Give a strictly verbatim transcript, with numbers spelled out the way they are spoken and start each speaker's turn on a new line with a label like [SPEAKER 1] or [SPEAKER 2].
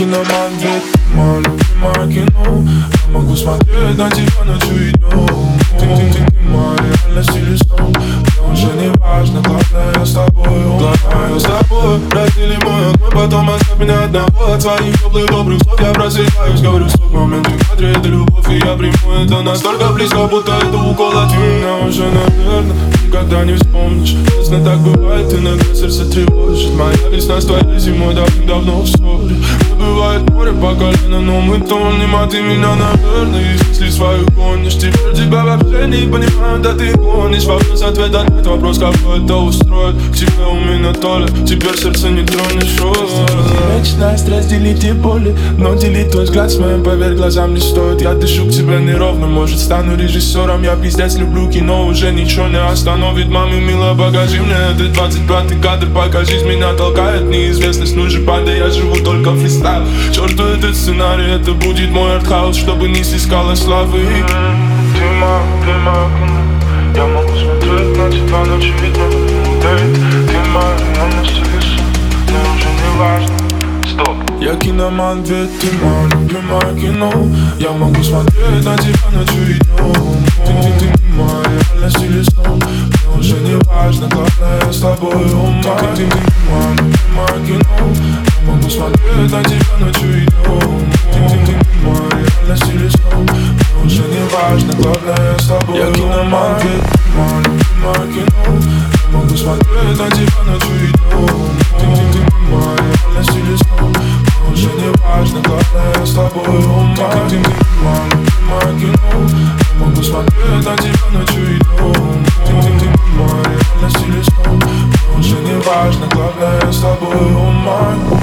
[SPEAKER 1] киноман, ведь ты мое любимое кино. Я могу смотреть на тебя ночью и днем. Ты, ты, ты, ты моя реальность или сон. Мне уже не важно, главное я с тобой. Главное я с тобой. Раздели мой огонь, потом оставь меня одного. От своих теплых добрых слов я просыпаюсь. Говорю вслух, момент в кадре, это любовь, и я приму это настолько близко, будто это укол от меня. Уже, наверное, никогда не вспомнишь. Честно, так бывает, иногда сердце тревожит. Моя весна с твоей зимой давным-давно в ссоре. Бывает море по колено, но мы тонем. А ты меня, наверное, из мыслей своих гонишь. Теперь тебя вообще не понимаю, да ты гонишь. Вопрос, ответ, ответ, вопрос, как это устроит. К тебе у меня то ли, теперь сердце не тронешь. Вечность разделить и боли, но делить твой взгляд с моим, поверь, глазам не стоит. Я дышу к тебе неровно, может стану режиссером. Я пиздец люблю кино, уже ничего не остановит. Маме, мило, покажи мне этот двадцать пятый кадр. Пока жизнь меня толкает, неизвестность, ну же падай. Я живу только в фристайл. Черту этот сценарий, это будет мой артхаус, чтобы не снискала славы.
[SPEAKER 2] Ты моя любимая кино. Я могу смотреть на тебя ночью и днем. Ты моя реальность или сон. Мне уже не важно. Стоп.
[SPEAKER 1] Я киноман, ведь ты мое любимое кино. Я могу смотреть на тебя ночью и днем. Ты, ты, ты, ты моя реальность или сон. Мне уже не важно, главное я с тобой. Ты, ты, ты, ты мое любимое кино. Я могу смотреть на тебя ночью и днем. Ты, ты, ты, ты моя реальность или сон. Мне уже не важно, главное я с тобой. Я киноман, ведь ты мое любимое кино. Я могу смотреть на тебя ночью и днем. Ты, ты, ты, ты моя реальность или сон. Уже не важно, главное я с тобой. Ты, ты, ты, мое любимое кино. Я могу смотреть на тебя ночью и днем. Ты, ты, ты, моя реальность или сон. Уже не важно, главное я с тобой.